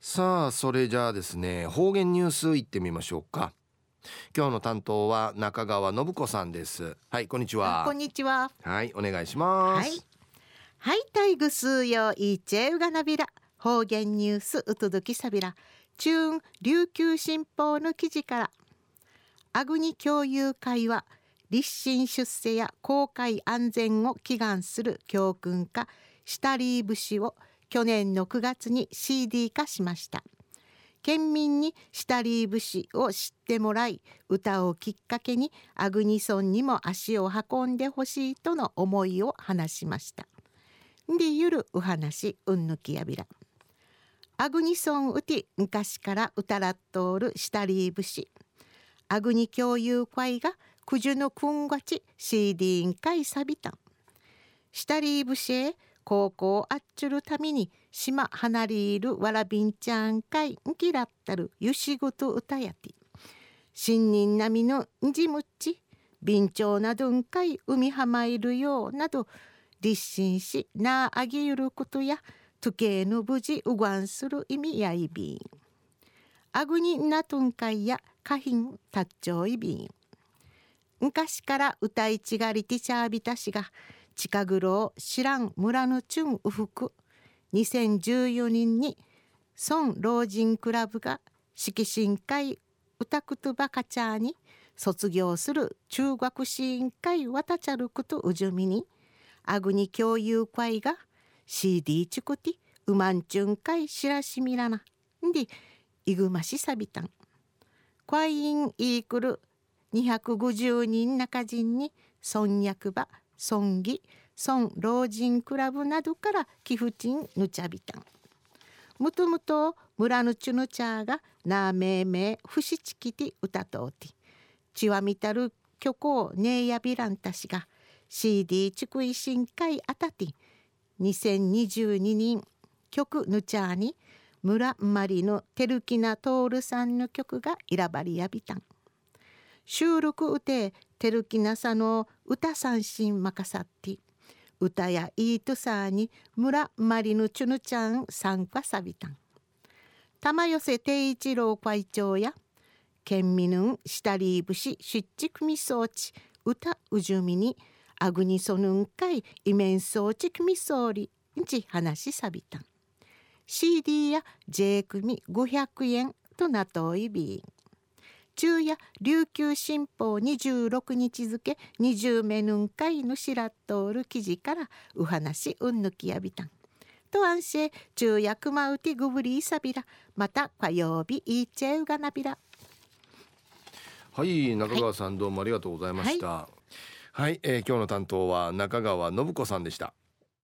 さあ、それじゃあですね、方言ニュースいってみましょうか。今日の担当は中川信子さんです。はい、こんにちは。 こんにちは。 はい、お願いしまはい。 す。 はい、タイグスーヨーイーチェウガナビラ。方言ニュースうとどきさびら。中琉球新報の記事から。アグニ共有会は立身出世や公開安全を祈願する教訓家シタリー節を去年の9月に CD 化しました。県民にシタリー節を知ってもらい、歌をきっかけにアグニ村にも足を運んでほしいとの思いを話しました。でゆるお話うんぬきやびら。アグニ村うて昔から歌らっとおるシタリー節。アグニ共有会が九十のくんがち CD ん会さびたん。シタリー節へ高校あっちゅるために島離れるわらびんちゃんかいんきらったるゆしごと歌やて新人並みのんじむっちびんちょうなどんかい海浜いるようなど立身しなあげゆることや時計の無事うがんする意味やいびんあぐになとんかいやかひんたっちょいびん昔から歌いちがりてちゃびたしが近頃を知らん村のチュンウフク2014年に村老人クラブが色神会歌くとばかちゃに卒業する中学士委員会わたちゃることうじゅみにアグニ共有会が CD チクティうまんちゅん会しらしみらなでいぐましさびたん会員イークル250人中人に村役場村議村老人クラブなどから寄付金ぬちゃびたんもともと村のちゅぬちゃがなめいめいふしちきて歌とおてちわみたる虚構ねえやびらんたしが CD ちくいしんかいあたて2022年曲ぬちゃに村まりのてるきなとおるさんの曲が選ばれやびたん収録うててるきなさの歌三振まかさって歌やいいとさに村まりのちゅぬちゃん参加さびたん玉寄せ定一郎会長や県民ぬんしたりぶししっちくみ装置歌うじゅみにあぐにそぬんかいイメン装置くみそうりんち話さびたん CD や J 組500円となといびん中夜琉球新報26日付20名ぬんかいぬしらっとおる記事からお話うんぬきやびたんと安心中夜くまうてぐぶりいさびらまた火曜日いっちゃうがなびら。 はい、中川さん、どうもありがとうございました。はい、今日の担当は中川信子さんでした。